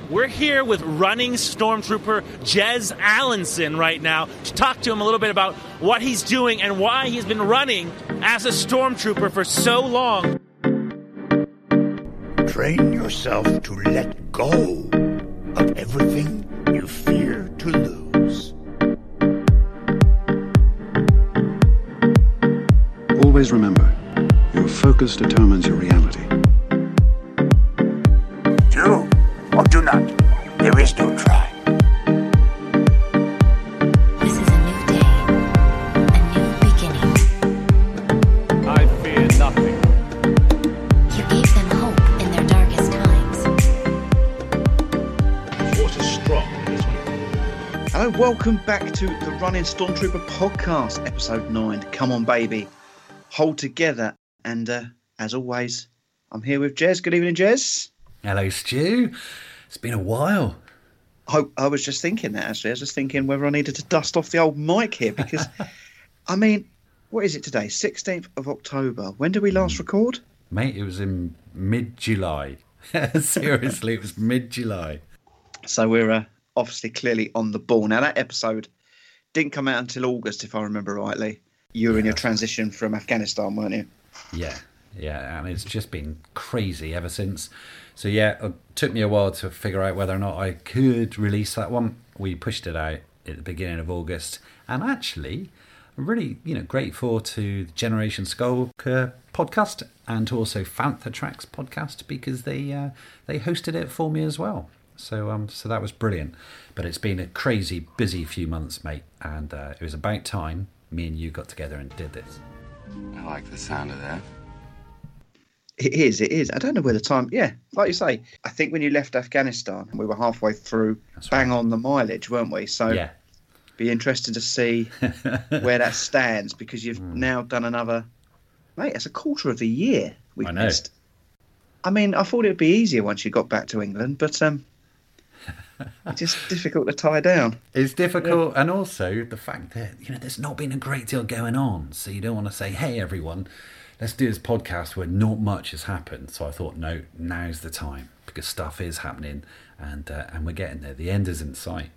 We're here with running stormtrooper Jez Allenson right now to talk to him a little bit about what he's doing and why he's been running as a stormtrooper for so long. Train yourself to let go of everything you fear to lose. Always remember, your focus determines your reality. Do or do not. There is no try. This is a new day, a new beginning. I fear nothing. You gave them hope in their darkest times. Force is strong. Hello, welcome back to the Running Stormtrooper podcast, episode 9. Come on, baby. Hold together. And as always, I'm here with Jez. Good evening, Jez. Hello, Stu. It's been a while. I was just thinking that, actually. I was just thinking whether I needed to dust off the old mic here because, I mean, what is it today? 16th of October. When did we last record? Mate, it was in mid-July. Seriously, it was mid-July. So we're obviously clearly on the ball. Now, that episode didn't come out until August, if I remember rightly. You were in your transition from Afghanistan, weren't you? Yeah, and it's just been crazy ever since. So yeah, it took me a while to figure out whether or not I could release that one. We pushed it out at the beginning of August, and actually, I'm really grateful to the Generation Skulker podcast and also Fantha Tracks podcast because they hosted it for me as well. So that was brilliant. But it's been a crazy busy few months, mate, and it was about time me and you got together and did this. I like the sound of that. It is. I don't know where the time... Yeah, like you say, I think when you left Afghanistan, we were halfway through, bang on the mileage, weren't we? So yeah. Be interested to see where that stands because you've now done another... Mate, it's a quarter of the year we've missed. I mean, I thought it would be easier once you got back to England, but it's just difficult to tie down. It's difficult, and also the fact that, there's not been a great deal going on, so you don't want to say, hey, everyone... Let's do this podcast where not much has happened. So I thought, no, now's the time because stuff is happening and we're getting there. The end is in sight.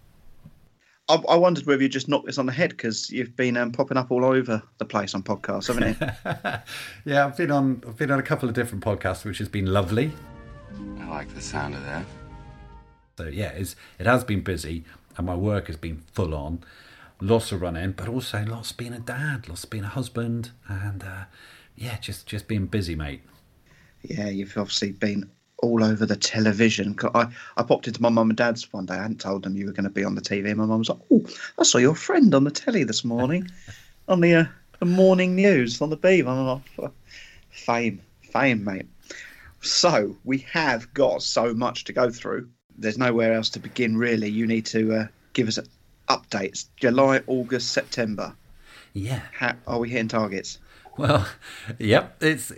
I wondered whether you just knocked this on the head because you've been popping up all over the place on podcasts, haven't you? Yeah, I've been on a couple of different podcasts, which has been lovely. I like the sound of that. So yeah, it has been busy and my work has been full on. Lots of running, but also lots being a dad, lots being a husband, and just being busy, mate. Yeah, you've obviously been all over the television. I popped into my mum and dad's one day. I hadn't told them you were going to be on the TV. My mum was like, "Oh, I saw your friend on the telly this morning, on the morning news on the Beaver." I'm like, fame, mate. So we have got so much to go through. There's nowhere else to begin, really. You need to give us updates. July, August, September. Yeah. How are we hitting targets? Well, yep. It's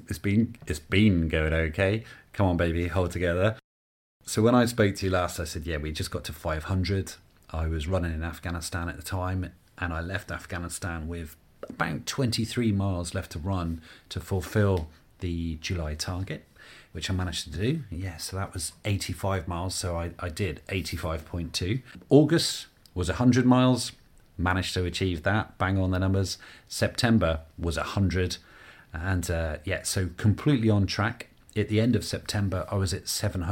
been going okay. Come on, baby, hold together. So when I spoke to you last, I said, yeah, we just got to 500. I was running in Afghanistan at the time, and I left Afghanistan with about 23 miles left to run to fulfill the July target, which I managed to do. Yeah, so that was 85 miles. So I did 85.2. August was 100 miles, managed to achieve that, bang on the numbers. September was 100, and so completely on track. At the end of September, I was at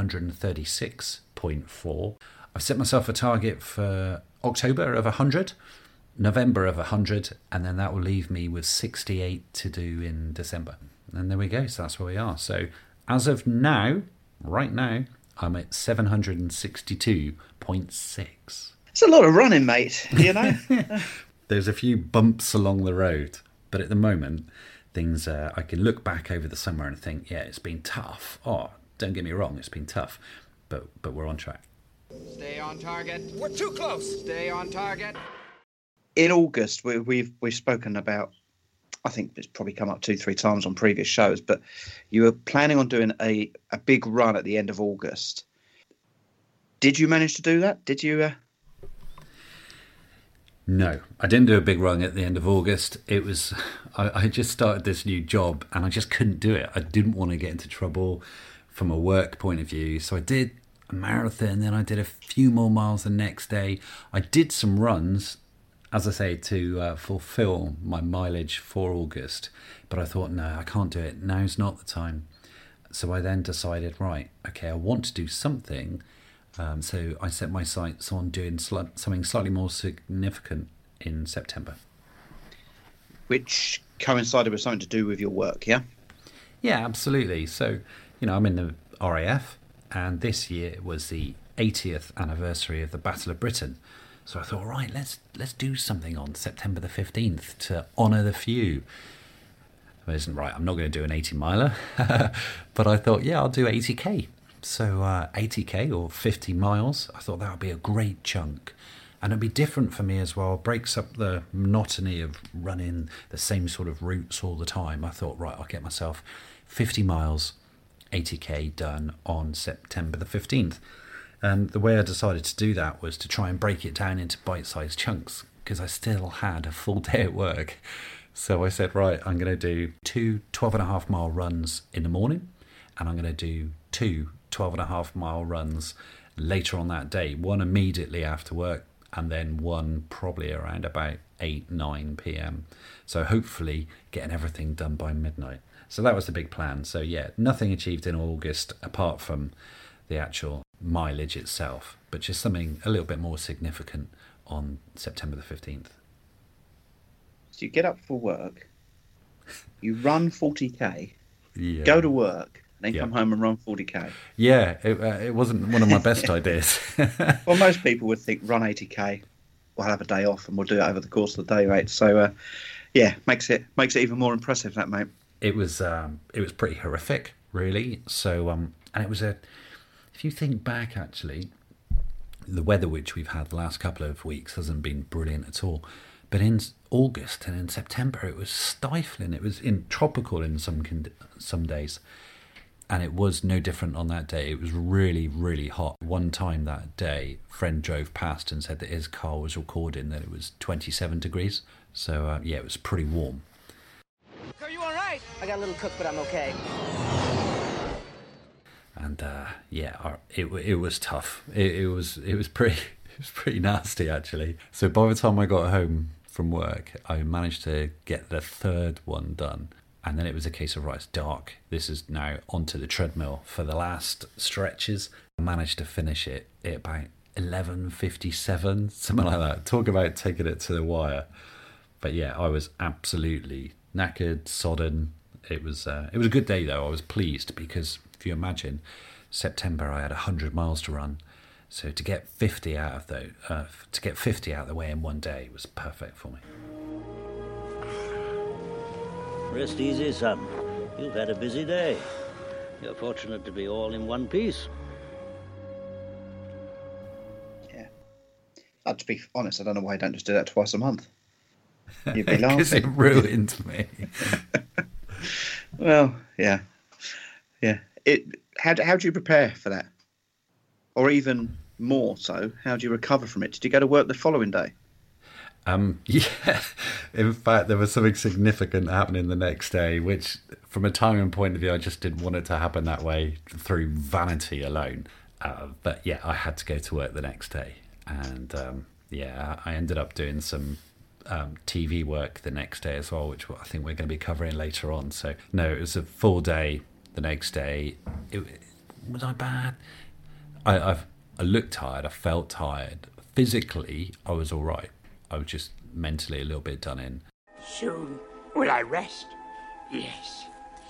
736.4. I've set myself a target for October of 100, November of 100, and then that will leave me with 68 to do in December. And there we go, so that's where we are. So as of now, right now, I'm at 762.6. It's a lot of running, mate, There's a few bumps along the road, but at the moment, things I can look back over the summer and think, yeah, it's been tough. Oh, don't get me wrong, it's been tough, but we're on track. Stay on target. We're too close. Stay on target. In August, we've spoken about, I think it's probably come up 2-3 times on previous shows, but you were planning on doing a big run at the end of August. Did you manage to do that? Did you... No, I didn't do a big run at the end of August. It was, I just started this new job and I just couldn't do it. I didn't want to get into trouble from a work point of view. So I did a marathon. Then I did a few more miles the next day. I did some runs, as I say, to fulfill my mileage for August. But I thought, no, I can't do it. Now's not the time. So I then decided, right, okay, I want to do something. So I set my sights on doing something slightly more significant in September. Which coincided with something to do with your work, yeah? Yeah, absolutely. So, I'm in the RAF, and this year was the 80th anniversary of the Battle of Britain. So I thought, right, let's do something on September the 15th to honour the few. It isn't right, I'm not going to do an 80-miler, but I thought, yeah, I'll do 80k. So 80k or 50 miles, I thought that would be a great chunk. And it'd be different for me as well. Breaks up the monotony of running the same sort of routes all the time. I thought, right, I'll get myself 50 miles, 80k done on September the 15th. And the way I decided to do that was to try and break it down into bite-sized chunks, because I still had a full day at work. So I said, right, I'm going to do 2 12.5-mile runs in the morning, and I'm going to do 2 12.5-mile runs later on that day, one immediately after work, and then one probably around about 8-9 p.m. So hopefully getting everything done by midnight. So that was the big plan. So yeah, nothing achieved in August apart from the actual mileage itself, but just something a little bit more significant on September the 15th. So you get up for work, you run 40k, Yeah. go to work, and then Yeah. come home and run 40k. Yeah, it wasn't one of my best ideas. Well, most people would think run 80k, we'll have a day off and we'll do it over the course of the day, right? So, yeah, makes it even more impressive, that, mate. It was pretty horrific, really. So, and it was if you think back, actually, the weather which we've had the last couple of weeks hasn't been brilliant at all. But in August and in September, it was stifling. It was tropical in some days. And it was no different on that day. It was really, really hot. One time that day, a friend drove past and said that his car was recording that it was 27 degrees. So, yeah, it was pretty warm. Are you all right? I got a little cook, but I'm okay. And, yeah, it was tough. It was pretty nasty, actually. So by the time I got home from work, I managed to get the third one done. And then it was a case of, right, it's dark. This is now onto the treadmill for the last stretches. I managed to finish it at about 11:57, something like that. Talk about taking it to the wire. But yeah, I was absolutely knackered, sodden. It was a good day, though. I was pleased because, if you imagine, September I had 100 miles to run. So to get 50 out of the way in one day was perfect for me. Rest easy, son. You've had a busy day. You're fortunate to be all in one piece. Yeah. To be honest, I don't know why you don't just do that twice a month. You'd be Because it laughing. ruined me. Well, yeah. Yeah. How do you prepare for that? Or even more so, how do you recover from it? Did you go to work the following day? Yeah, in fact, there was something significant happening the next day, which, from a timing point of view, I just didn't want it to happen that way through vanity alone. But yeah, I had to go to work the next day, and yeah, I ended up doing some TV work the next day as well, which I think we're going to be covering later on. So no, it was a full day the next day. Was I bad? I looked tired. I felt tired. Physically, I was all right. I was just mentally a little bit done in. Soon will I rest? Yes.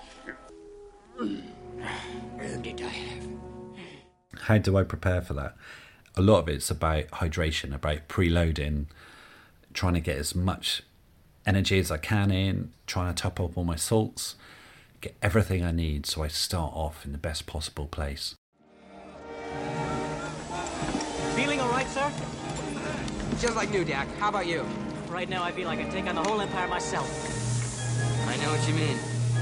Earned it I have. How do I prepare for that? A lot of it's about hydration, about preloading, trying to get as much energy as I can in, trying to top up all my salts, get everything I need so I start off in the best possible place. Feeling all right, sir? Just like new, Dak. How about you? Right now, I feel like I can take on the whole empire myself. I know what you mean.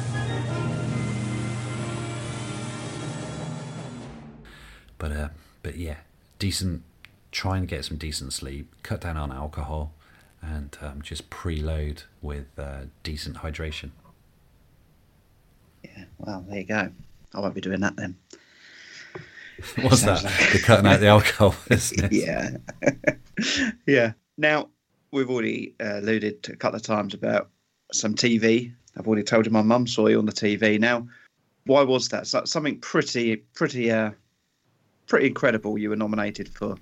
But yeah, try and get some decent sleep, cut down on alcohol, and just preload with decent hydration. Yeah, well, there you go. I won't be doing that then. What's that? They're cutting out the alcohol, isn't it? Yeah. Yeah. Now, we've already alluded to a couple of times about some TV. I've already told you my mum saw you on the TV. Now, why was that? Something pretty incredible you were nominated for.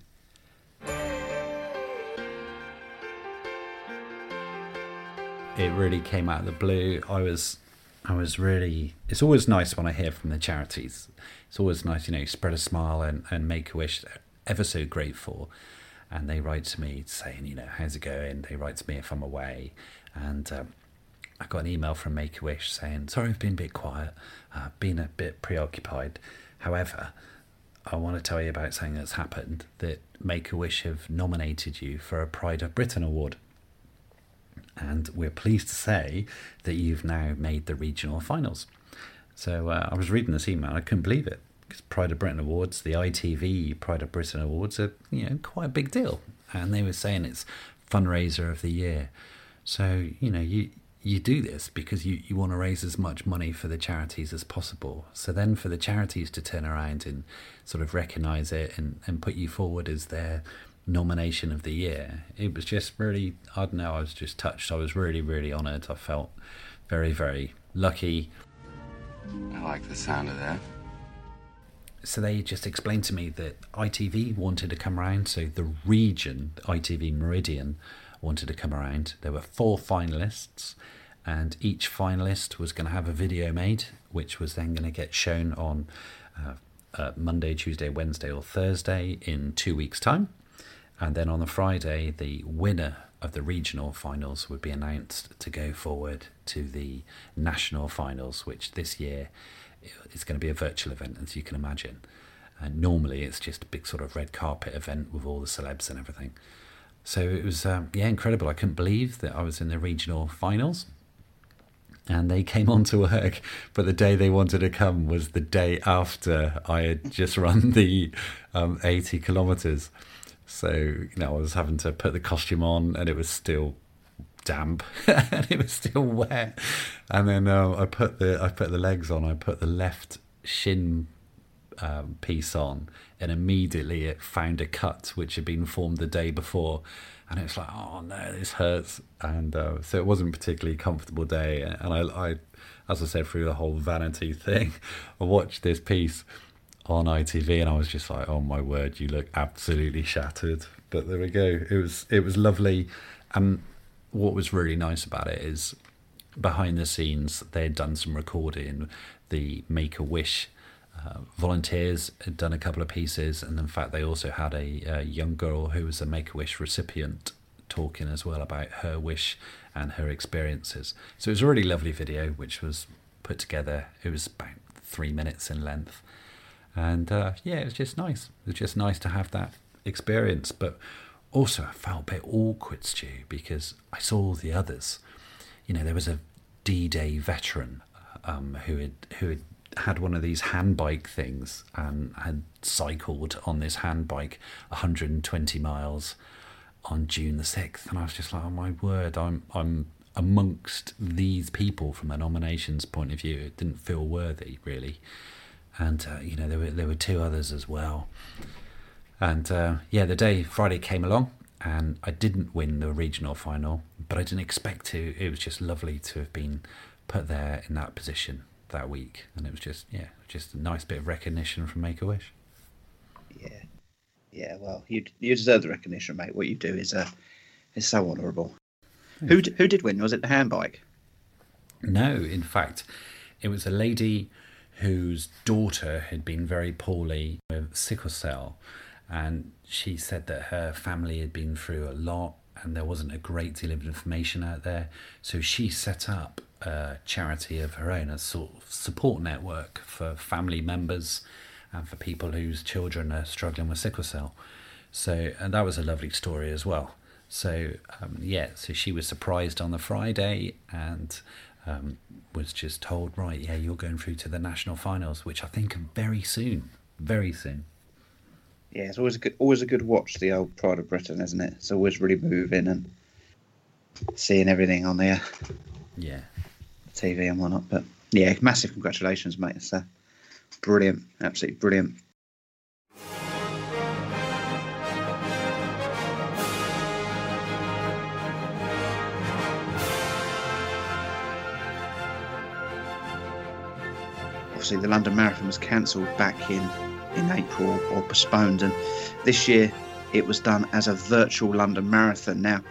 It really came out of the blue. I was really. It's always nice when I hear from the charities. It's always nice, Spread a Smile and Make-A-Wish. Ever so grateful, and they write to me saying, how's it going? They write to me if I'm away, and I got an email from Make-A-Wish saying, sorry, I've been a bit quiet, been a bit preoccupied. However, I want to tell you about something that's happened. That Make-A-Wish have nominated you for a Pride of Britain award. And we're pleased to say that you've now made the regional finals. So I was reading this email, I couldn't believe it. Because Pride of Britain Awards, the ITV Pride of Britain Awards are, quite a big deal. And they were saying it's fundraiser of the year. So, you do this because you want to raise as much money for the charities as possible. So then for the charities to turn around and sort of recognise it and put you forward as their nomination of the year, it was just really, I don't know, I was just touched. I was really, really honoured. I felt very, very lucky. I like the sound of that. So they just explained to me that ITV wanted to come around, so the region, ITV Meridian, wanted to come around. There were 4 finalists, and each finalist was going to have a video made, which was then going to get shown on Monday, Tuesday, Wednesday or Thursday in 2 weeks' time. And then on the Friday, the winner of the regional finals would be announced to go forward to the national finals, which this year is going to be a virtual event, as you can imagine. And normally it's just a big sort of red carpet event with all the celebs and everything. So it was, incredible. I couldn't believe that I was in the regional finals. And they came on to work, but the day they wanted to come was the day after I had just run the 80 kilometres. So, I was having to put the costume on and it was still damp and it was still wet. And then I put the legs on, I put the left shin piece on, and immediately it found a cut which had been formed the day before. And it was like, oh no, this hurts. And so it wasn't a particularly comfortable day. And I, as I said, through the whole vanity thing, I watched this piece on ITV and I was just like, oh my word, you look absolutely shattered. But there we go. It was lovely. And what was really nice about it is behind the scenes, they had done some recording. The Make-A-Wish volunteers had done a couple of pieces, and in fact they also had a young girl who was a Make-A-Wish recipient talking as well about her wish and her experiences. So it was a really lovely video which was put together. It was about 3 minutes in length. And it was just nice. It was just nice to have that experience. But also I felt a bit awkward, Stu, because I saw all the others. There was a D-Day veteran who had one of these handbike things and had cycled on this handbike 120 miles on June the 6th. And I was just like, oh my word, I'm amongst these people from a nominations point of view. It didn't feel worthy, really. And, there were 2 others as well. And, the day Friday came along and I didn't win the regional final, but I didn't expect to. It was just lovely to have been put there in that position that week. And it was just a nice bit of recognition from Make-A-Wish. Yeah. Yeah, well, you deserve the recognition, mate. What you do is so honourable. Who did win? Was it the handbike? No, in fact, it was a lady whose daughter had been very poorly with sickle cell, and she said that her family had been through a lot and there wasn't a great deal of information out there. So she set up a charity of her own, a sort of support network for family members and for people whose children are struggling with sickle cell. So, and that was a lovely story as well. So, so she was surprised on the Friday and was just told, right, you're going through to the national finals, which I think are very soon. Yeah, it's always a good watch, the old Pride of Britain, isn't it? It's always really moving and seeing everything on there. Yeah. TV and whatnot. But yeah, massive congratulations, mate. It's brilliant, absolutely brilliant. obviously the London Marathon was cancelled back in April or postponed, and this year it was done as a virtual London Marathon. Now,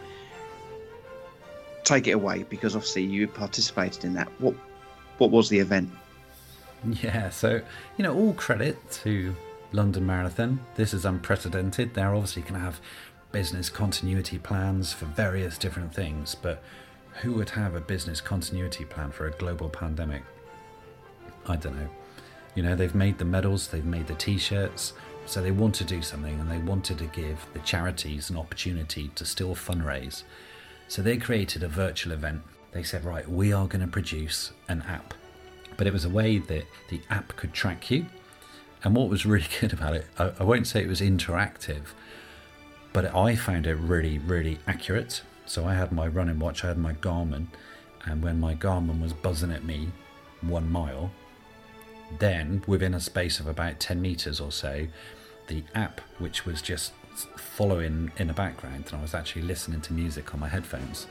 take it away, because obviously you participated in that. What was the event? Yeah, so, all credit to London Marathon. This is unprecedented. They're obviously going to have business continuity plans for various different things, but who would have a business continuity plan for a global pandemic? I don't know. They've made the medals, they've made the t-shirts, so they want to do something, and they wanted to give the charities an opportunity to still fundraise. So they created a virtual event. They said, right, we are going to produce an app. But it was a way that the app could track you. And what was really good about it, I won't say it was interactive, but I found it really, really accurate. So I had my running watch, I had my Garmin, and when my Garmin was buzzing at me 1 mile, then within a space of about 10 meters or so, the app, which was just following in the background, and I was actually listening to music on my headphones,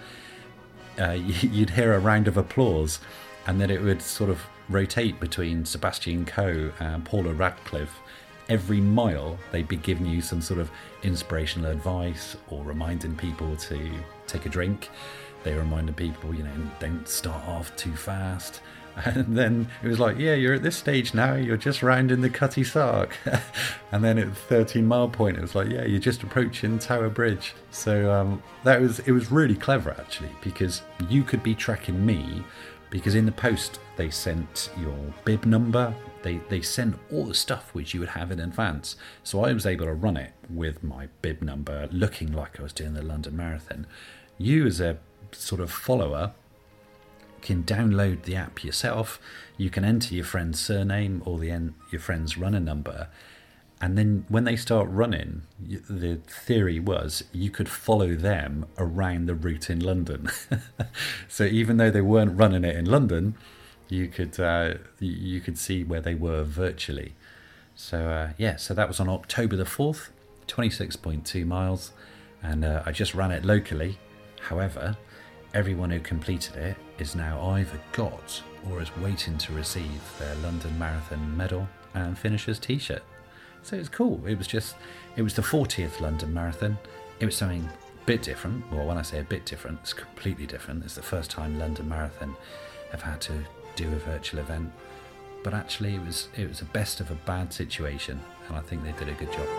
you'd hear a round of applause, and then it would sort of rotate between Sebastian Coe and Paula Radcliffe. Every mile they'd be giving you some sort of inspirational advice or reminding people to take a drink. They reminded people, don't start off too fast. And then it was like, yeah, you're at this stage now, you're just rounding the Cutty Sark. And then at the 13-mile point, it was like, yeah, you're just approaching Tower Bridge. So it was really clever, actually, because you could be tracking me, because in the post they sent your bib number, they sent all the stuff which you would have in advance. So I was able to run it with my bib number, looking like I was doing the London Marathon. You, as a sort of follower, can download the app yourself. You can enter your friend's surname or your friend's running number, and then when they start running, the theory was you could follow them around the route in London. So even though they weren't running it in London, you could see where they were virtually. So so that was on October the 4th, 26.2 miles, and I just ran it locally. However, everyone who completed it is now either got or is waiting to receive their London Marathon medal and finisher's t-shirt. So it's cool. It was the 40th London Marathon. It was something a bit different. Well, when I say a bit different, it's completely different. It's the first time London Marathon have had to do a virtual event. But actually it was a best of a bad situation, and I think they did a good job.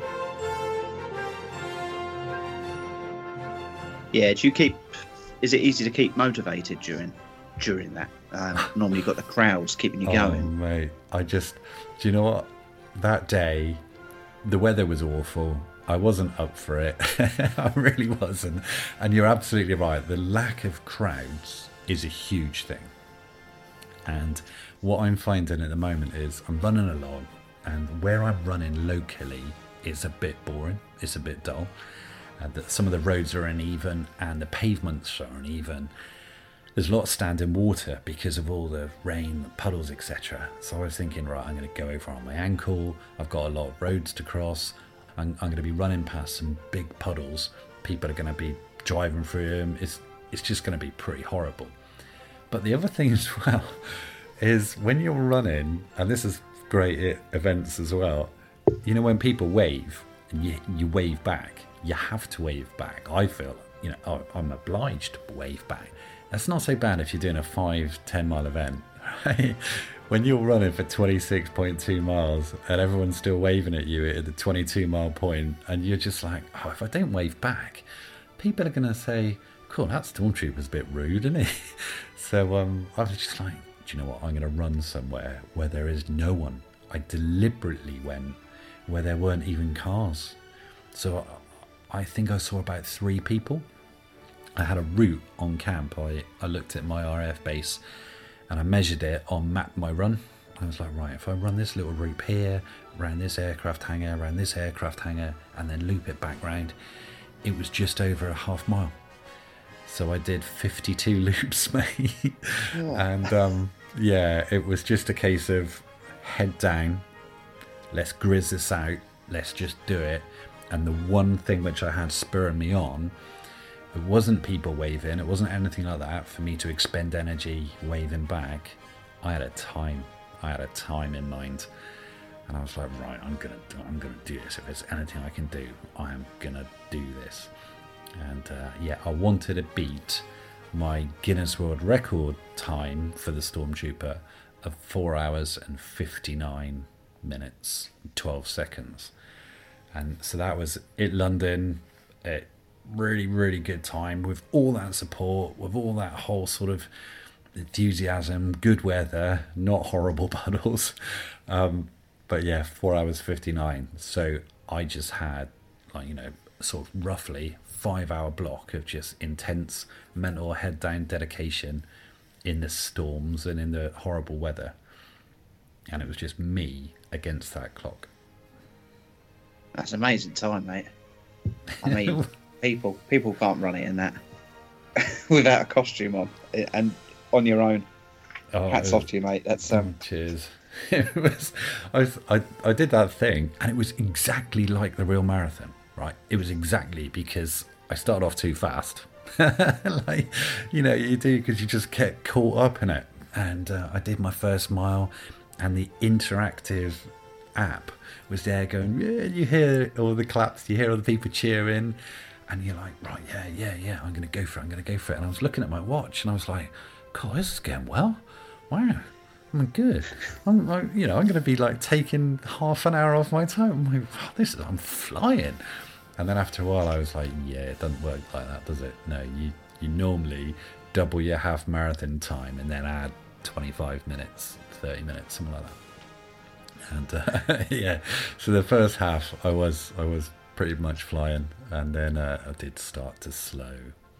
Yeah, is it easy to keep motivated during that? Normally you've got the crowds keeping you going. Oh, mate, do you know what? That day, the weather was awful. I wasn't up for it. I really wasn't. And you're absolutely right. The lack of crowds is a huge thing. And what I'm finding at the moment is I'm running along, and where I'm running locally is a bit boring. It's a bit dull. Some of the roads are uneven and the pavements are uneven. There's a lot of standing water because of all the rain, the puddles, etc. So I was thinking, right, I'm going to go over on my ankle. I've got a lot of roads to cross. I'm going to be running past some big puddles. People are going to be driving through them. It's just going to be pretty horrible. But the other thing as well is when you're running, and this is great at events as well, when people wave and you wave back, you have to wave back. I feel, I'm obliged to wave back. That's not so bad if you're doing a 5-10 mile event, right? When you're running for 26.2 miles and everyone's still waving at you at the 22 mile point, and you're just like, oh, if I don't wave back, people are going to say, cool, that Stormtrooper's a bit rude, isn't he? So I was just like, do you know what? I'm going to run somewhere where there is no one. I deliberately went where there weren't even cars. So I think I saw about 3 people. I had a route on camp. I looked at my RAF base and I measured it on Map My Run. I was like, right, if I run this little route here, around this aircraft hangar, around this aircraft hangar, and then loop it back round, it was just over a half mile. So I did 52 loops, mate. And it was just a case of head down, let's grizz this out, let's just do it. And the one thing which I had spurring me on, it wasn't people waving, it wasn't anything like that for me to expend energy waving back. I had a time. I had a time in mind, and I was like, right, I'm gonna do this. If there's anything I can do, I am gonna do this. And I wanted to beat my Guinness World Record time for the Stormtrooper of 4 hours and 59 minutes 12 seconds. And so that was at London. Really, really good time with all that support, with all that whole sort of enthusiasm, good weather, not horrible puddles. But yeah, 4 hours 59. So I just had, sort of roughly 5 hour block of just intense mental head down dedication in the storms and in the horrible weather. And it was just me against that clock. That's an amazing time, mate. I mean, people can't run it in that without a costume on and on your own. Hats off to you, mate. That's cheers. It was, I did that thing, and it was exactly like the real marathon, right? It was exactly because I started off too fast, you do, because you just get caught up in it. And I did my first mile, and the interactive app was there going, yeah, you hear all the claps, you hear all the people cheering, and you're like, right, yeah, I'm gonna go for it. And I was looking at my watch, and I was like, God, this is going well. Wow, I'm good. I'm gonna be like taking half an hour off my time. I'm like, wow, I'm flying. And then after a while, I was like, yeah, it doesn't work like that, does it? No, you normally double your half marathon time and then add 25 minutes, 30 minutes, something like that. And so the first half I was pretty much flying, and then I did start to slow.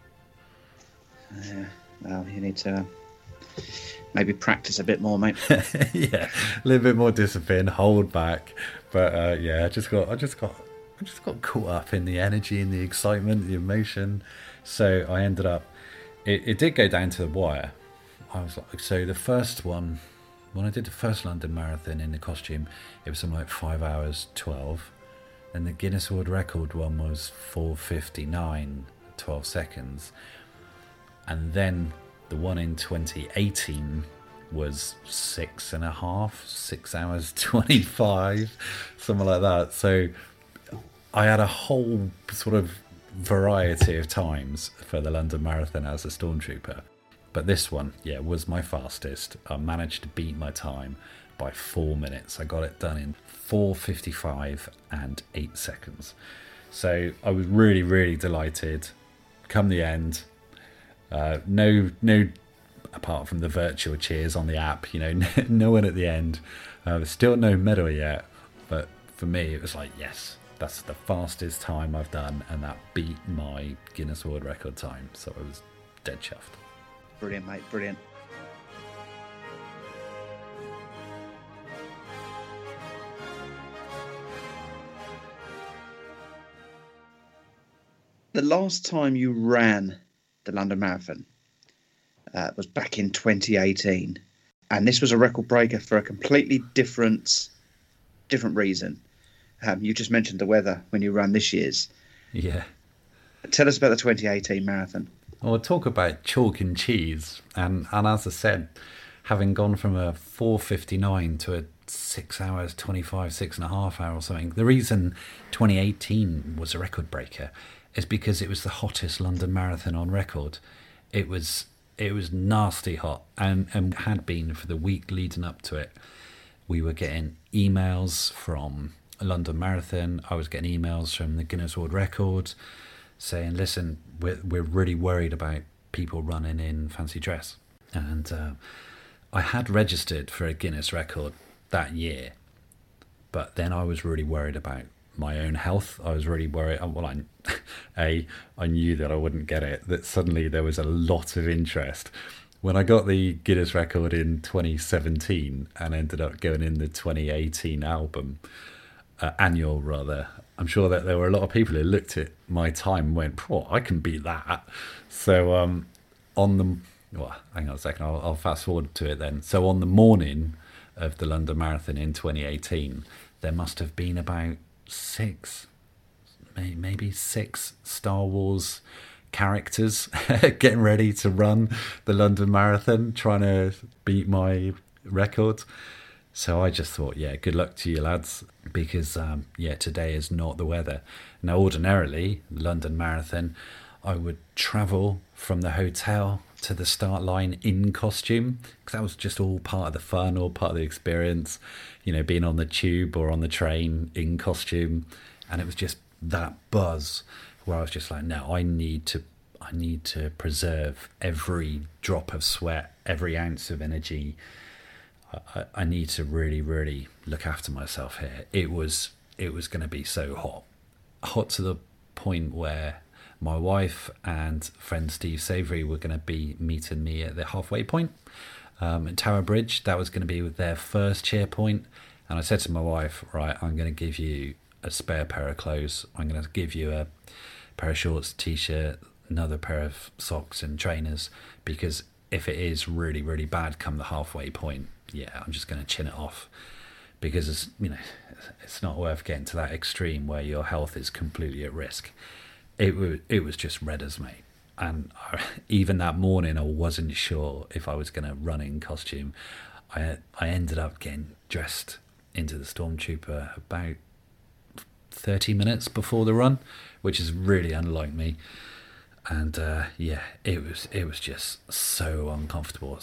Well, you need to maybe practice a bit more, mate. Yeah, a little bit more discipline, hold back. But I just got caught up in the energy and the excitement, the emotion. So I ended up. It did go down to the wire. I was like, so the first one. When I did the first London Marathon in the costume, it was something like 5 hours 12, and the Guinness World Record one was 4:59 12 seconds, and then the one in 2018 was 6 hours 25, something like that. So I had a whole sort of variety of times for the London Marathon as a Stormtrooper. But this one, was my fastest. I managed to beat my time by 4 minutes. I got it done in 4:55 and 8 seconds. So I was really, really delighted. Come the end, no, apart from the virtual cheers on the app, no one at the end. Still no medal yet. But for me, it was like, yes, that's the fastest time I've done, and that beat my Guinness World Record time. So I was dead chuffed. Brilliant, mate, brilliant. The last time you ran the London Marathon was back in 2018, and this was a record breaker for a completely different reason. You just mentioned the weather when you ran this year's. Yeah. Tell us about the 2018 marathon. Well, talk about chalk and cheese. And as I said, having gone from a 4:59 to a 6 hours 25, 6.5 hours or something, the reason 2018 was a record breaker is because it was the hottest London Marathon on record. It was nasty hot, and had been for the week leading up to it. We were getting emails from a London Marathon. I was getting emails from the Guinness World Record saying, listen, we're really worried about people running in fancy dress. And I had registered for a Guinness record that year, but then I was really worried about my own health. I was really worried. Well, I knew that I wouldn't get it, that suddenly there was a lot of interest. When I got the Guinness record in 2017 and ended up going in the 2018 annual rather, I'm sure that there were a lot of people who looked at my time and went, I can beat that. So hang on a second, I'll fast forward to it then. So on the morning of the London Marathon in 2018, there must have been about maybe six Star Wars characters getting ready to run the London Marathon, trying to beat my record. So I just thought, yeah, good luck to you lads, because today is not the weather. Now, ordinarily, London Marathon, I would travel from the hotel to the start line in costume, because that was just all part of the fun, all part of the experience, being on the tube or on the train in costume. And it was just that buzz where I was just like, no, I need to preserve every drop of sweat, every ounce of energy. I need to really, really look after myself here. It was going to be so hot to the point where my wife and friend Steve Savory were going to be meeting me at the halfway point at Tower Bridge. That was going to be their first cheerpoint. And I said to my wife, right, I'm going to give you a spare pair of clothes. I'm going to give you a pair of shorts, t-shirt, another pair of socks and trainers, because if it is really, really bad come the halfway point, yeah, I'm just going to chin it off, because it's not worth getting to that extreme where your health is completely at risk. It was just red as me. And even that morning, I wasn't sure if I was going to run in costume. I ended up getting dressed into the Stormtrooper about 30 minutes before the run, which is really unlike me. And it was just so uncomfortable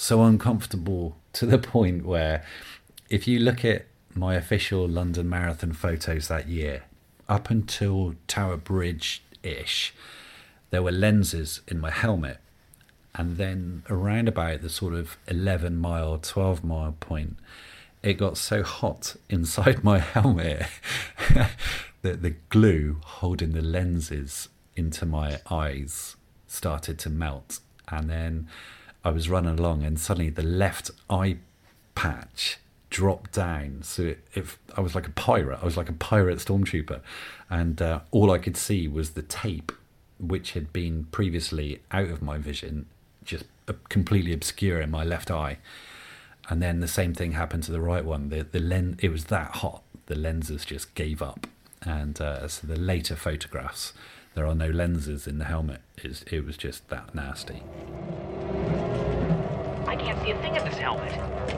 to the point where, if you look at my official London Marathon photos that year, up until Tower Bridge-ish, there were lenses in my helmet. And then around about the sort of 11 mile, 12 mile point, it got so hot inside my helmet that the glue holding the lenses into my eyes started to melt. And then I was running along and suddenly the left eye patch dropped down. So I was like a pirate. I was like a pirate stormtrooper. And all I could see was the tape, which had been previously out of my vision, just completely obscuring my left eye. And then the same thing happened to the right one. It was that hot. The lenses just gave up. And so the later photographs, there are no lenses in the helmet. It was just that nasty. I can't see a thing in this helmet.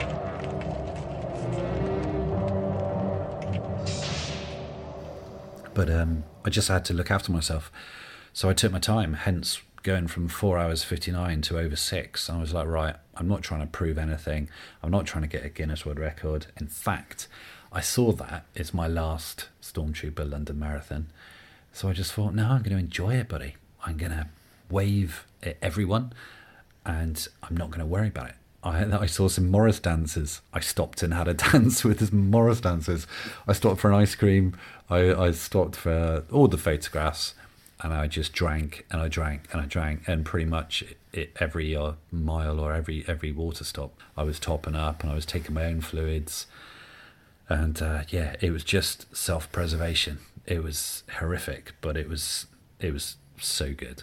But I just had to look after myself. So I took my time, hence going from 4 hours 59 to over 6. I was like, right, I'm not trying to prove anything. I'm not trying to get a Guinness World Record. In fact, I saw that it's my last Stormtrooper London Marathon. So I just thought, no, I'm going to enjoy it, buddy. I'm going to wave at everyone and I'm not going to worry about it. I saw some Morris dancers. I stopped and had a dance with some Morris dancers. I stopped for an ice cream. I stopped for all the photographs. And I just drank and I drank and I drank, and pretty much every mile or every water stop, I was topping up and I was taking my own fluids. And it was just self-preservation. It was horrific, but it was so good.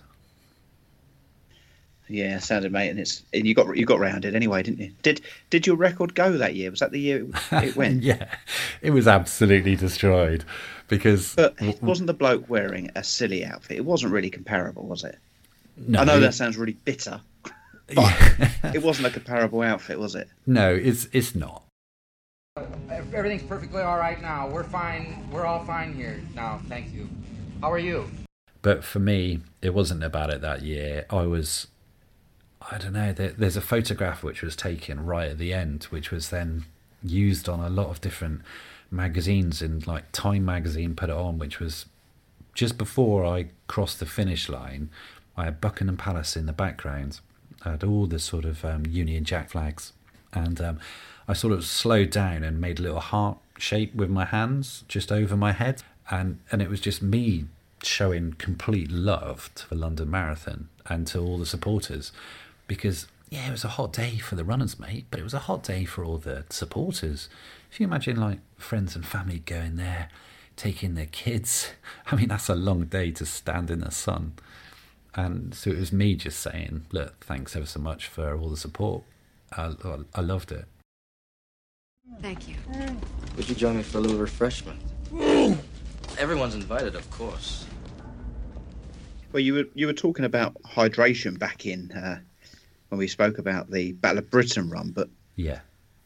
Yeah, sounded, mate, and you got round it anyway, didn't you? Did your record go that year? Was that the year it went? Yeah, it was absolutely destroyed. But wasn't the bloke wearing a silly outfit? It wasn't really comparable, was it? No, I know that sounds really bitter, but it wasn't a comparable outfit, was it? No, it's not. Everything's perfectly all right now. We're fine. We're all fine here now. Thank you. How are you? But for me, it wasn't about it that year. I don't know, there's a photograph which was taken right at the end, which was then used on a lot of different magazines, and like Time magazine put it on, which was just before I crossed the finish line. I had Buckingham Palace in the background. I had all the sort of Union Jack flags, and I sort of slowed down and made a little heart shape with my hands just over my head, and it was just me showing complete love to the London Marathon and to all the supporters, because it was a hot day for the runners, mate, but it was a hot day for all the supporters. If you imagine like friends and family going there, taking their kids, I mean, that's a long day to stand in the sun. And so it was me just saying, look, thanks ever so much for all the support. I loved it. Thank you. Would you join me for a little refreshment? Everyone's invited, of course. Well, you were talking about hydration back in when we spoke about the Battle of Britain run, but yeah,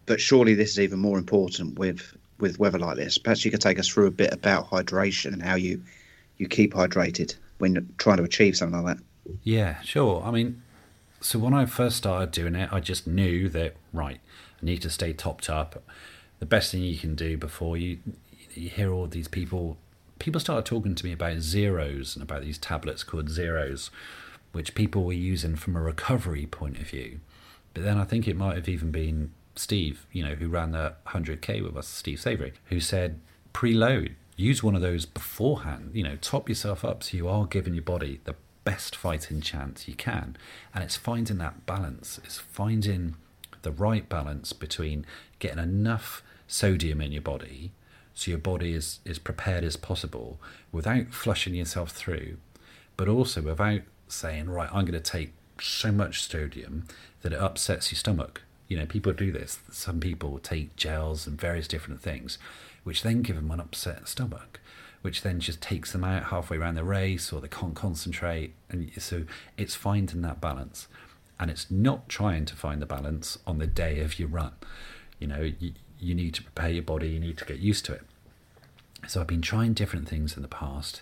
But surely this is even more important with weather like this. Perhaps you could take us through a bit about hydration and how you keep hydrated when trying to achieve something like that. Yeah, sure. I mean, so when I first started doing it, I just knew that, right, I need to stay topped up. The best thing you can do before you hear all these people started talking to me about zeros and about these tablets called zeros, which people were using from a recovery point of view. But then I think it might have even been Steve, who ran the 100K with us, Steve Savory, who said, preload, use one of those beforehand, top yourself up so you are giving your body the best fighting chance you can. And it's finding that balance. It's finding the right balance between getting enough sodium in your body so your body is prepared as possible without flushing yourself through, but also without saying, right, I'm going to take so much sodium that it upsets your stomach. People do this. Some people take gels and various different things, which then give them an upset stomach, which then just takes them out halfway around the race, or they can't concentrate. And so it's finding that balance. And it's not trying to find the balance on the day of your run. You need to prepare your body, you need to get used to it. So I've been trying different things in the past.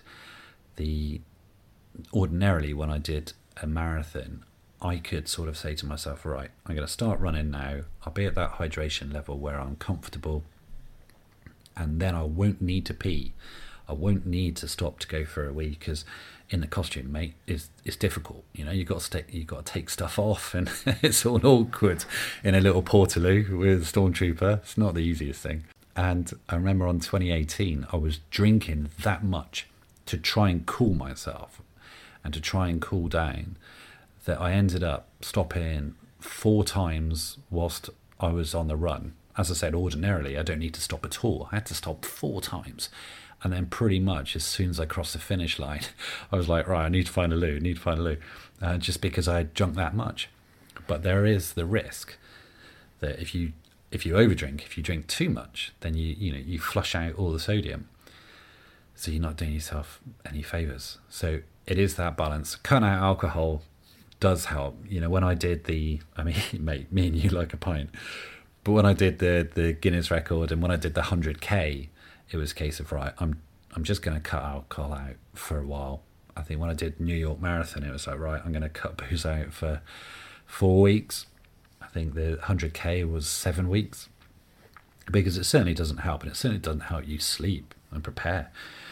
Ordinarily, when I did a marathon, I could sort of say to myself, right, I'm going to start running now. I'll be at that hydration level where I'm comfortable, and then I won't need to pee. I won't need to stop to go for a wee, because in the costume, mate, it's difficult. You've got to take stuff off, and it's all awkward in a little portaloo with a stormtrooper. It's not the easiest thing. And I remember on 2018, I was drinking that much to try and cool myself and to try and cool down, that I ended up stopping 4 times whilst I was on the run. As I said, ordinarily, I don't need to stop at all. I had to stop 4 times. And then pretty much as soon as I crossed the finish line, I was like, right, I need to find a loo, just because I had drunk that much. But there is the risk that if you overdrink, if you drink too much, then you flush out all the sodium. So you're not doing yourself any favours. So it is that balance. Cutting out alcohol does help. When I did mate, me and you like a pint. But when I did the Guinness record, and when I did the 100K, it was a case of, right, I'm just going to cut alcohol out for a while. I think when I did New York Marathon, it was like, right, I'm going to cut booze out for 4 weeks. I think the 100K was 7 weeks, because it certainly doesn't help, and it certainly doesn't help you sleep and prepare.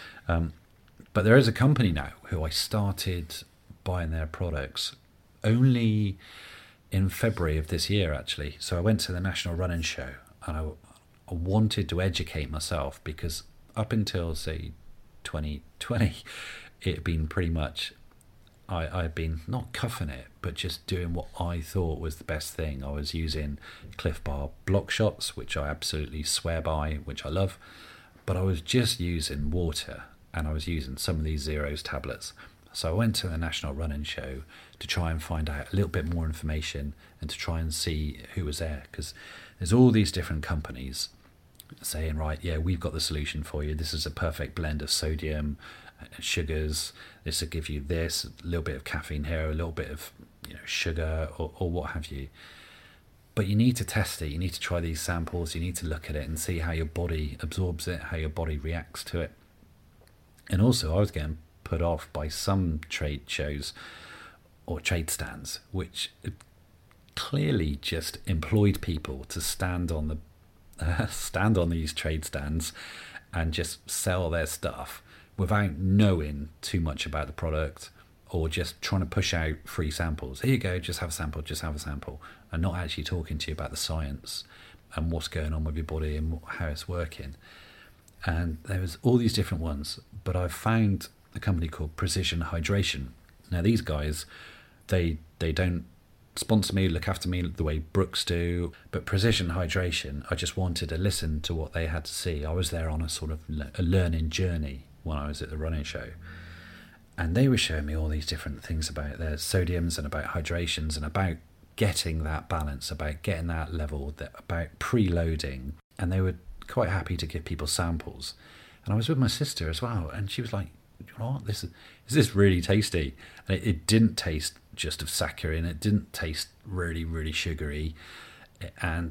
But there is a company now who I started buying their products only in February of this year, actually. So I went to the National Running Show, and I wanted to educate myself, because up until, say, 2020, it had been pretty much, I'd been not cuffing it, but just doing what I thought was the best thing. I was using Cliff Bar block shots, which I absolutely swear by, which I love, but I was just using water, and I was using some of these Zeros tablets. So I went to the National Running Show to try and find out a little bit more information and to try and see who was there, because there's all these different companies saying, right, yeah, we've got the solution for you. This is a perfect blend of sodium, sugars. This will give you this, a little bit of caffeine here, a little bit of sugar, or what have you. But you need to test it. You need to try these samples. You need to look at it and see how your body absorbs it, how your body reacts to it. And also, I was getting put off by some trade shows or trade stands, which clearly just employed people to stand on these trade stands and just sell their stuff without knowing too much about the product, or just trying to push out free samples. Here you go, just have a sample, and not actually talking to you about the science and what's going on with your body and how it's working. And there was all these different ones, but I found a company called Precision Hydration. Now these guys, they don't sponsor me, look after me the way Brooks do, but Precision Hydration, I just wanted to listen to what they had to see. I was there on a sort of a learning journey when I was at the running show, and they were showing me all these different things about their sodiums and about hydrations and about getting that balance, about getting that level, about preloading, and they were quite happy to give people samples. And I was with my sister as well, and she was like, you know what, is this really tasty? And it didn't taste just of saccharin, it didn't taste really, really sugary, and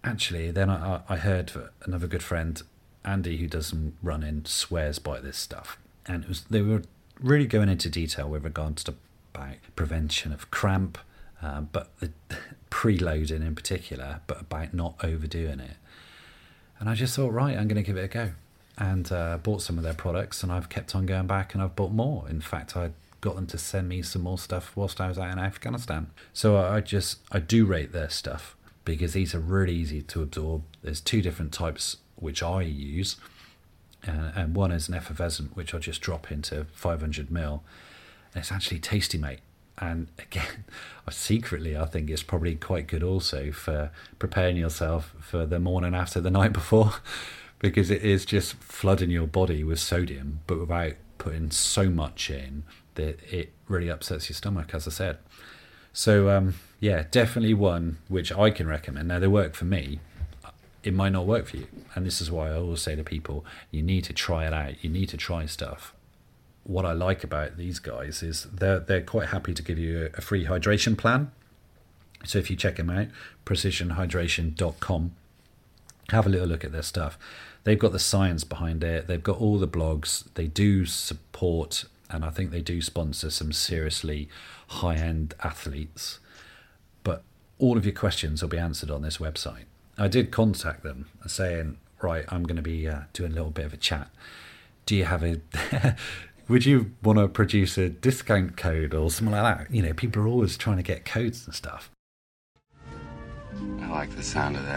actually, then I heard another good friend, Andy, who does some running, swears by this stuff. And they were really going into detail with regards to about prevention of cramp, but the preloading in particular, but about not overdoing it. And I just thought, right, I'm going to give it a go. And bought some of their products, and I've kept on going back, and I've bought more. In fact, I got them to send me some more stuff whilst I was out in Afghanistan. So I do rate their stuff, because these are really easy to absorb. There's 2 different types which I use, and one is an effervescent, which I just drop into 500ml. And it's actually tasty, mate. And again, secretly, I think it's probably quite good also for preparing yourself for the morning after the night before, because it is just flooding your body with sodium, but without putting so much in that it really upsets your stomach, as I said. So, yeah, definitely one which I can recommend. Now, they work for me. It might not work for you. And this is why I always say to people, you need to try it out. You need to try stuff. What I like about these guys is they're quite happy to give you a free hydration plan. So if you check them out, precisionhydration.com, have a little look at their stuff. They've got the science behind it. They've got all the blogs. They do support, and I think they do sponsor some seriously high-end athletes. But all of your questions will be answered on this website. I did contact them saying, right, I'm going to be doing a little bit of a chat. Do you have a... Would you want to produce a discount code or something like that? You know, people are always trying to get codes and stuff. I like the sound of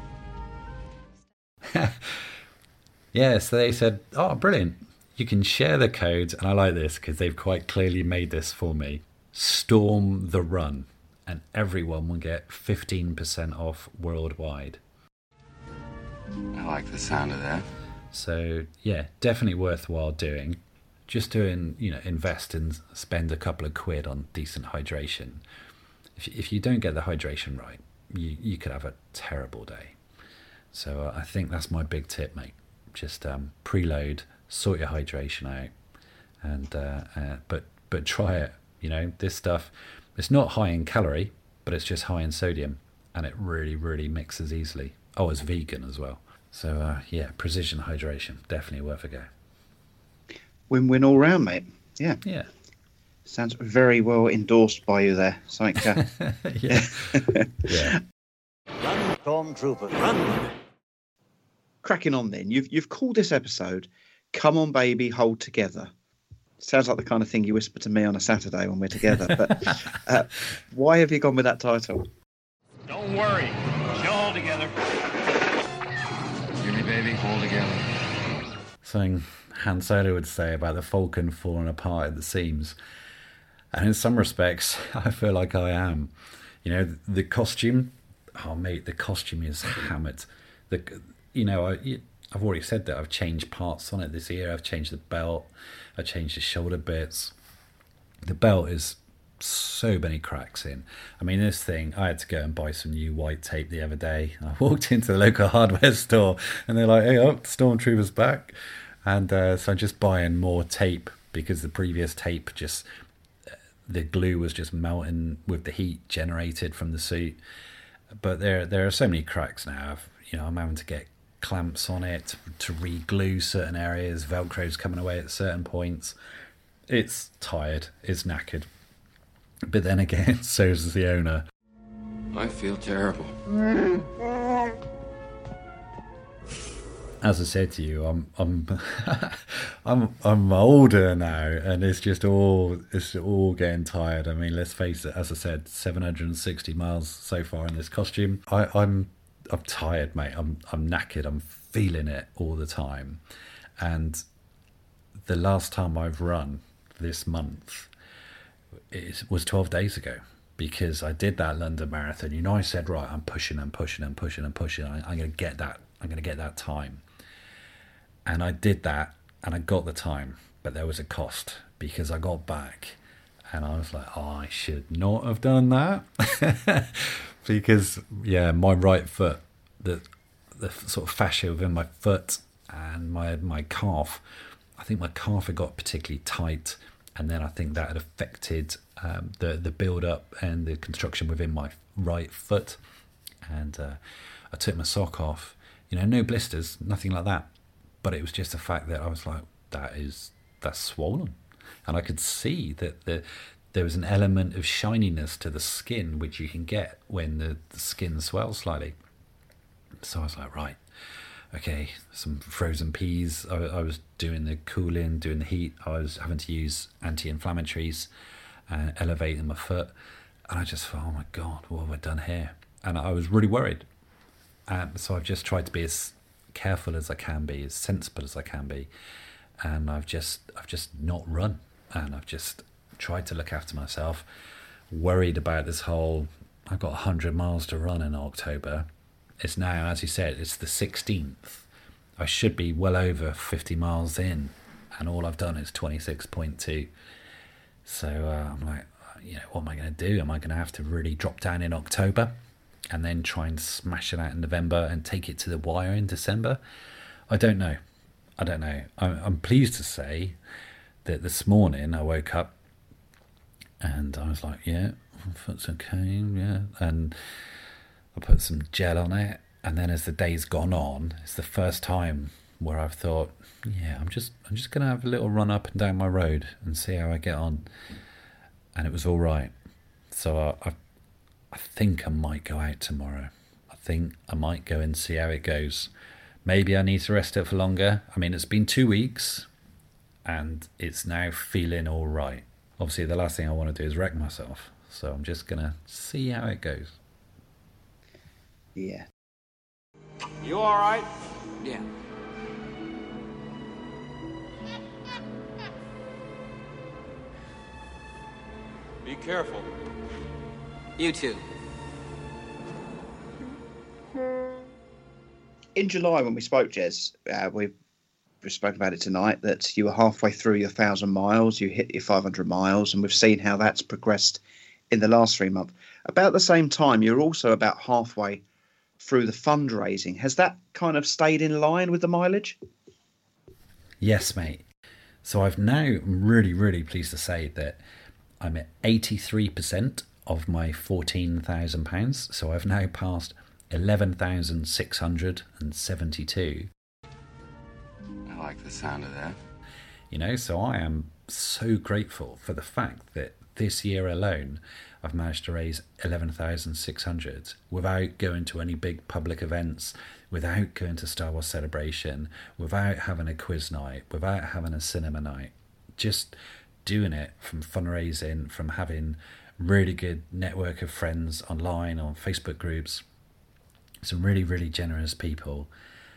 that. Yeah, so they said, oh, brilliant. You can share the codes, and I like this because they've quite clearly made this for me. Storm the Run, and everyone will get 15% off worldwide. I like the sound of that. So, yeah, definitely worthwhile doing. Just to invest and spend a couple of quid on decent hydration. If you don't get the hydration right, you could have a terrible day. So I think that's my big tip, mate. Just preload, sort your hydration out, and but try it. You know, this stuff, it's not high in calorie, but it's just high in sodium, and it really, really mixes easily. Oh, it's vegan as well. So yeah, Precision Hydration, definitely worth a go. Win-win all round, mate. Yeah. Yeah. Sounds very well endorsed by you there. Something. Yeah. Yeah. Run, Stormtrooper, run! Cracking on then. You've called this episode "Come On Baby, Hold Together." Sounds like the kind of thing you whisper to me on a Saturday when we're together. But why have you gone with that title? Don't worry. She'll hold together. Hear me, baby? Hold together. Something Han Solo would say about the Falcon falling apart at the seams. And in some respects, I feel like I am. You know, the costume, oh mate, the costume is hammered. I've already said that I've changed parts on it this year. I've changed the belt, I've changed the shoulder bits. The belt is so many cracks in. I mean, this thing, I had to go and buy some new white tape the other day. I walked into the local hardware store and they're like, hey, Stormtrooper's back. And so I'm just buying more tape because the previous tape the glue was just melting with the heat generated from the suit. But there are so many cracks now. I'm having to get clamps on it to re-glue certain areas. Velcro's coming away at certain points. It's tired. It's knackered. But then again, so is the owner. I feel terrible. As I said to you, I'm older now, and it's all getting tired. I mean, let's face it. As I said, 760 miles so far in this costume. I'm tired, mate. I'm knackered. I'm feeling it all the time. And the last time I've run this month was 12 days ago, because I did that London Marathon. I said, right, I'm pushing. I'm going to get that. I'm going to get that time. And I did that, and I got the time, but there was a cost, because I got back and I was like, I should not have done that. Because, yeah, my right foot, the sort of fascia within my foot and my calf, I think my calf had got particularly tight, and then I think that had affected the build-up and the construction within my right foot. and I took my sock off. No blisters, nothing like that. But it was just the fact that I was like, that's swollen. And I could see that there was an element of shininess to the skin, which you can get when the skin swells slightly. So I was like, right, okay, some frozen peas. I was doing the cooling, doing the heat. I was having to use anti-inflammatories and elevating my foot. And I just thought, oh my God, what have I done here? And I was really worried. So I've just tried to be as careful as I can be, as sensible as I can be. And I've just not run. And I've just tried to look after myself, worried about this whole, I've got 100 miles to run in October. It's now, as you said, it's the 16th. I should be well over 50 miles in, and all I've done is 26.2. So I'm like, what am I going to do? Am I going to have to really drop down in October and then try and smash it out in November and take it to the wire in December? I don't know. I'm pleased to say that this morning I woke up and I was like, yeah, my foot's okay, yeah. And I put some gel on it, and then as the day's gone on, it's the first time where I've thought, yeah, I'm just going to have a little run up and down my road and see how I get on. And it was all right. So I think I might go out tomorrow. I think I might go and see how it goes. Maybe I need to rest it for longer. I mean, it's been 2 weeks, and it's now feeling all right. Obviously, the last thing I want to do is wreck myself. So I'm just going to see how it goes. Yeah. You all right? Yeah. Be careful. You too. In July, when we spoke, Jez, we spoke about it tonight, that you were halfway through your 1,000 miles, you hit your 500 miles, and we've seen how that's progressed in the last 3 months. About the same time, you're also about halfway through the fundraising. Has that kind of stayed in line with the mileage? Yes, mate. So I've now, I'm really, really pleased to say that I'm at 83% of my £14,000. So I've now passed 11,672. I like the sound of that. So I am so grateful for the fact that this year alone I've managed to raise 11,600 without going to any big public events, without going to Star Wars Celebration, without having a quiz night, without having a cinema night. Just doing it from fundraising, from having really good network of friends online on Facebook groups, some really, really generous people,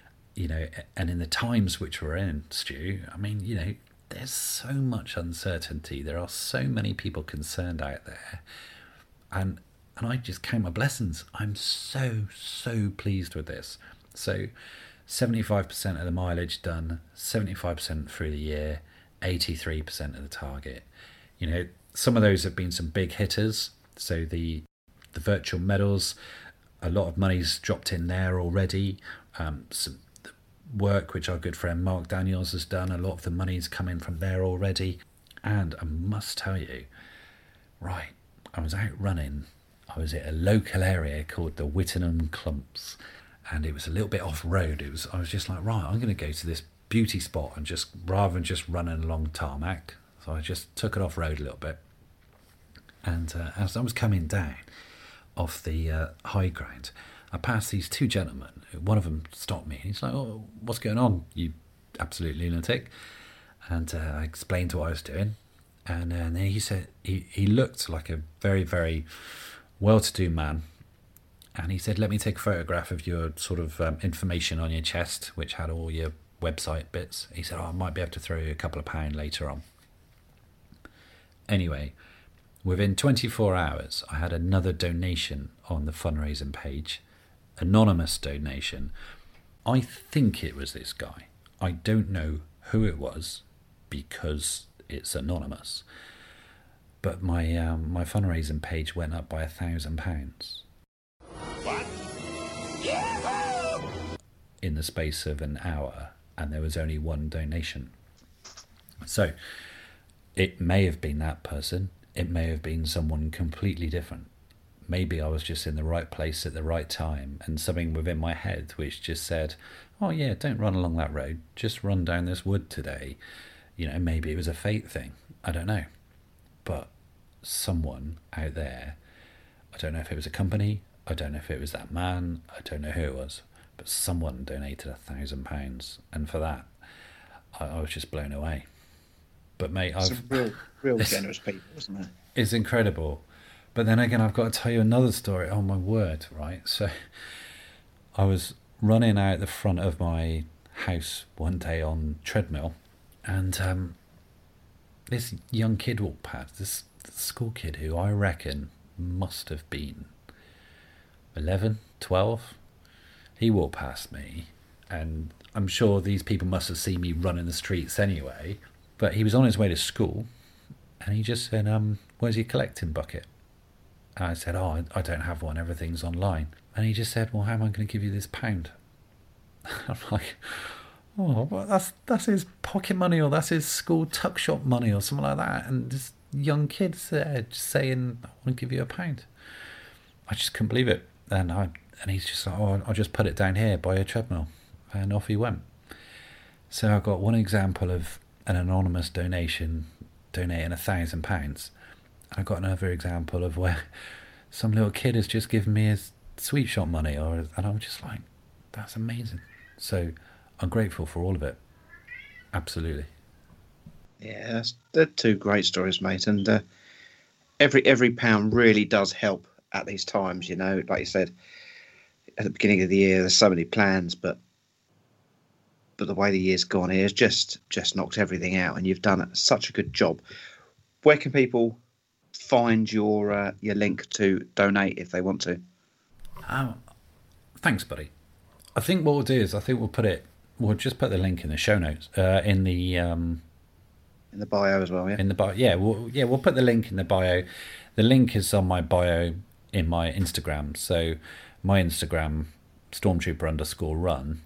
and in the times which we're in, Stu, I mean, there's so much uncertainty. There are so many people concerned out there. And I just count my blessings. I'm so pleased with this. So 75% of the mileage done, 75% through the year, 83% of the target. Some of those have been some big hitters. So the virtual medals, a lot of money's dropped in there already. Some work which our good friend Mark Daniels has done, a lot of the money's come in from there already. And I must tell you, right, I was out running. I was at a local area called the Wittenham Clumps, and it was a little bit off-road. I was just like, right, I'm going to go to this beauty spot and just, rather than just running along tarmac, so I just took it off-road a little bit. And as I was coming down off the high ground, I passed these two gentlemen. One of them stopped me. He's like, oh, what's going on, you absolute lunatic? And I explained what I was doing. And then he said, he looked like a very, very well-to-do man. And he said, let me take a photograph of your sort of information on your chest, which had all your website bits. He said, I might be able to throw you a couple of pounds later on. Anyway, within 24 hours, I had another donation on the fundraising page. Anonymous donation. I think it was this guy. I don't know who it was because it's anonymous, but my fundraising page went up by £1,000. What? In the space of an hour, and there was only one donation. So it may have been that person. It may have been someone completely different. maybe I was just in the right place at the right time, and something within my head which just said, oh yeah, don't run along that road, just run down this wood today. Maybe it was a fate thing. I don't know. But someone out there, I don't know if it was a company, I don't know if it was that man, I don't know who it was, but someone donated £1,000, and for that, I was just blown away. But mate, some real generous people, isn't it? It's incredible. But then again, I've got to tell you another story. Oh my word, right? So I was running out the front of my house one day on treadmill, and this young kid walked past, this school kid who I reckon must have been 11, 12. He walked past me, and I'm sure these people must have seen me running the streets anyway, but he was on his way to school, and he just said, where's your collecting bucket? And I said, oh, I don't have one, everything's online. And he just said, well, how am I going to give you this £1? I'm like, oh, well, that's his pocket money, or that's his school tuck shop money, or something like that. And this young kid's there just saying, I want to give you £1. I just couldn't believe it. And he's just like, oh, I'll just put it down here by a treadmill. And off he went. So I got one example of an anonymous donating £1,000. I got another example of where some little kid has just given me his sweet shop money, and I'm just like, that's amazing. So I'm grateful for all of it. Absolutely. Yeah, they're two great stories, mate. And every pound really does help at these times. Like you said, at the beginning of the year, there's so many plans, but the way the year's gone here has just knocked everything out, and you've done such a good job. Where can people find your link to donate if they want to? Thanks, buddy. I think what we'll do is we'll just put the link in the show notes, in the bio as well. Yeah. In the bio, we'll put the link in the bio. The link is on my bio in my Instagram. So my Instagram, Stormtrooper_run.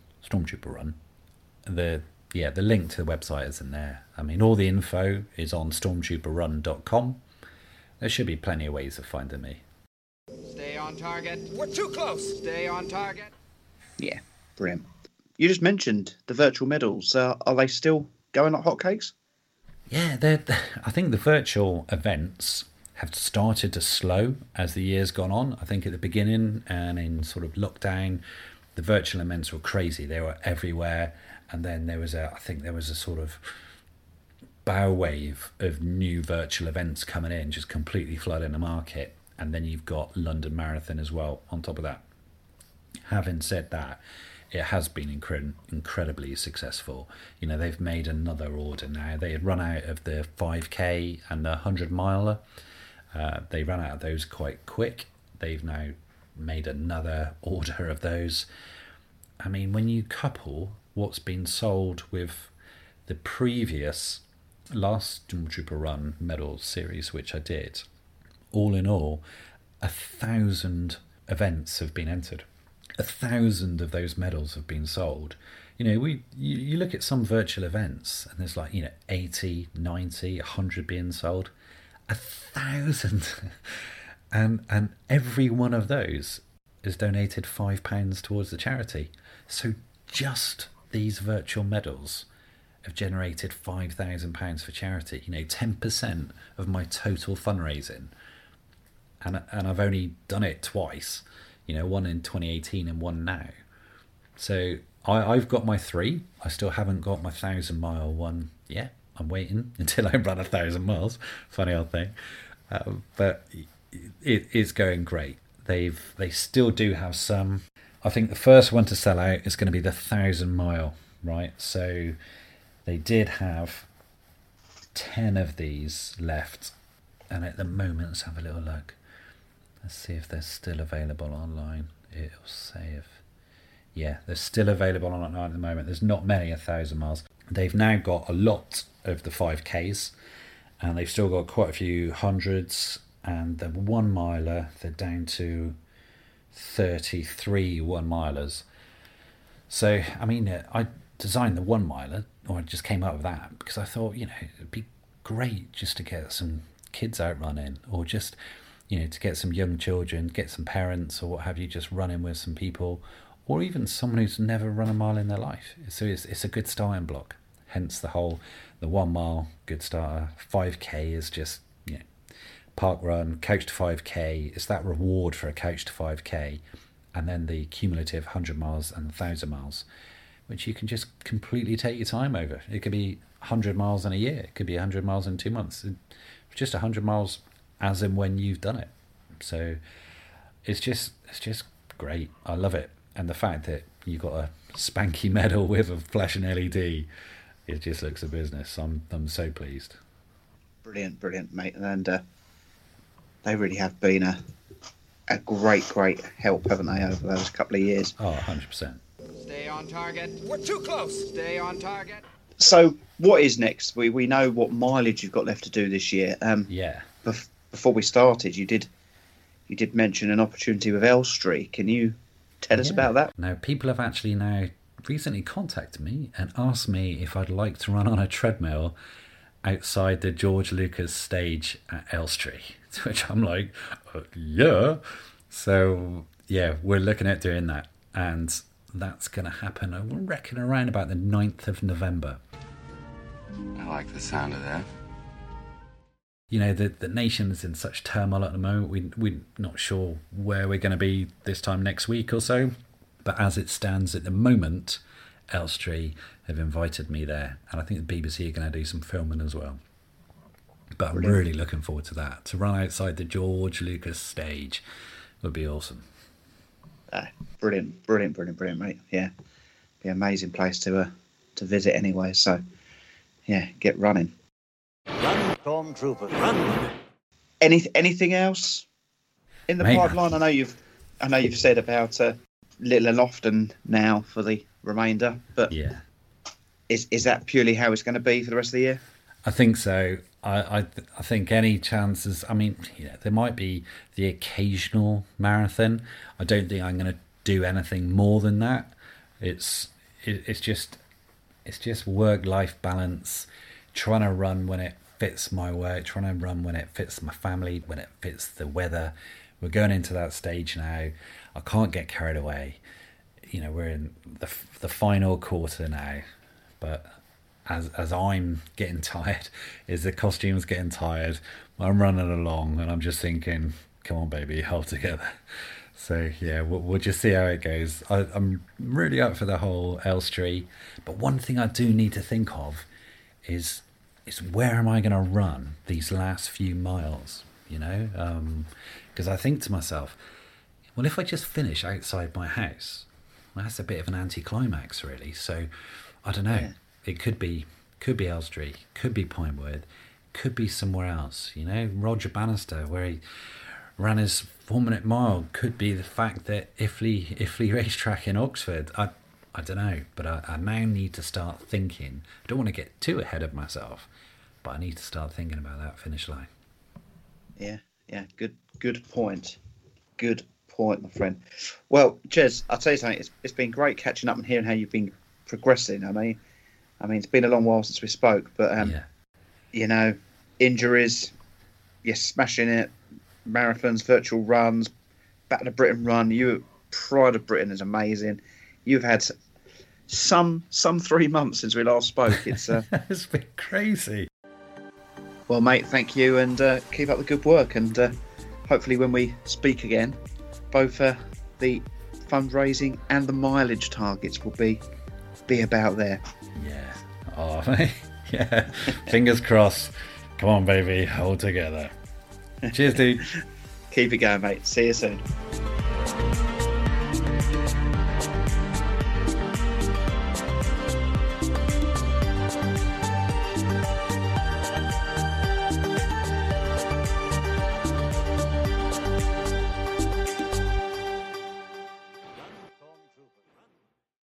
The link to the website is in there. I mean, all the info is on stormtrooperrun.com. There should be plenty of ways of finding me. Stay on target. We're too close. Stay on target. Yeah, brilliant. You just mentioned the virtual medals. Are they still going like hotcakes? Yeah, I think the virtual events have started to slow as the year's gone on. I think at the beginning and in sort of lockdown, the virtual events were crazy. They were everywhere. And then there was a sort of bow wave of new virtual events coming in, just completely flooding the market. And then you've got London Marathon as well on top of that. Having said that, it has been incredibly successful. They've made another order now. They had run out of the 5K and the 100 miler. They ran out of those quite quick. They've now made another order of those. I mean, when you couple what's been sold with the previous last Stormtrooper Run medal series, which I did, all in all, 1,000 events have been entered. 1,000 of those medals have been sold. You look at some virtual events and there's 80, 90, 100 being sold. 1,000. and every one of those has donated £5 towards the charity. So just these virtual medals have generated £5,000 for charity. 10% of my total fundraising, and I've only done it twice. One in 2018 and one now. So I've got my 3. I still haven't got my 1,000-mile one yet. I'm waiting until I run 1,000 miles. Funny old thing, but it is going great. They still do have some. I think the first one to sell out is going to be the 1,000-mile, right? So they did have 10 of these left, and at the moment, let's have a little look. Let's see if they're still available online. It'll say they're still available online at the moment. There's not many 1,000 miles. They've now got a lot of the 5Ks, and they've still got quite a few hundreds, and the 1 miler, they're down to 33 1 milers. So, I mean, I designed the 1 miler, or I just came up with that because I thought, it'd be great just to get some kids out running, or just, to get some young children, get some parents or what have you, just running with some people, or even someone who's never run a mile in their life. So it's a good starting block. Hence the 1 mile, good starter. 5K is just, park run, couch to 5K. It's that reward for a couch to 5K. And then the cumulative 100 miles and 1,000 miles, which you can just completely take your time over. It could be 100 miles in a year. It could be 100 miles in 2 months. Just 100 miles as in when you've done it. So it's just great. I love it. And the fact that you got a spanky medal with a flashing LED, it just looks a business. I'm so pleased. Brilliant, mate. And they really have been a great help, haven't they, over those couple of years? Oh, 100%. Stay on target. We're too close. Stay on target. So what is next? We know what mileage you've got left to do this year. Before we started, you did mention an opportunity with Elstree. Can you tell us about that? Now, people have actually now recently contacted me and asked me if I'd like to run on a treadmill outside the George Lucas stage at Elstree, to which I'm like, yeah. So, yeah, we're looking at doing that. And that's going to happen, I reckon, around about the 9th of November. I like the sound of that. The nation's in such turmoil at the moment. We're not sure where we're going to be this time next week or so. But as it stands at the moment, Elstree have invited me there. And I think the BBC are going to do some filming as well. But I'm really looking forward to that. To run outside the George Lucas stage would be awesome. Brilliant, mate. Yeah, be an amazing place to visit anyway. So, yeah, get running. Run, Stormtrooper, run! Anything else in the pipeline? I know you've said about Little and Often now for the remainder, but is that purely how it's going to be for the rest of the year? I think so. I think any chances. I mean, there might be the occasional marathon. I don't think I'm going to do anything more than that. It's just work-life balance. Trying to run when it fits my work, trying to run when it fits my family, when it fits the weather. We're going into that stage now. I can't get carried away. We're in the final quarter now, but as I'm getting tired, is the costumes getting tired. I'm running along and I'm just thinking, come on, baby, hold together. So yeah, we'll just see how it goes. I'm really up for the whole Elstree, but one thing I do need to think of is where am I going to run these last few miles, because I think to myself, well, if I just finish outside my house, well, that's a bit of an anticlimax, really. So I don't know. Yeah. It could be Elstree, could be Pinewood, could be somewhere else. Roger Bannister, where he ran his 4-minute mile, could be the fact that Iffley Racetrack in Oxford. I don't know, but I now need to start thinking. I don't want to get too ahead of myself, but I need to start thinking about that finish line. Yeah, good point. Good point, my friend. Well, Jez, I'll tell you something. It's been great catching up and hearing how you've been progressing. I mean, it's been a long while since we spoke, but injuries, you're smashing it. Marathons, virtual runs, Battle of Britain run. Pride of Britain is amazing. You've had some 3 months since we last spoke. It's it's been crazy. Well, mate, thank you, and keep up the good work. And hopefully, when we speak again, both the fundraising and the mileage targets will be about there. Yeah. Oh, yeah. Fingers crossed. Come on, baby, hold together. Cheers, dude. Keep it going, mate. See you soon.